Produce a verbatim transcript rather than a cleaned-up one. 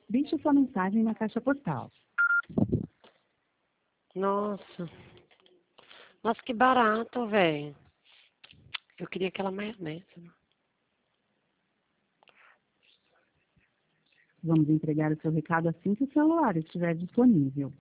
Deixe sua mensagem na caixa postal. Nossa. Nossa, que barato, velho. Eu queria aquela maionese. Vamos entregar o seu recado assim que o celular estiver disponível.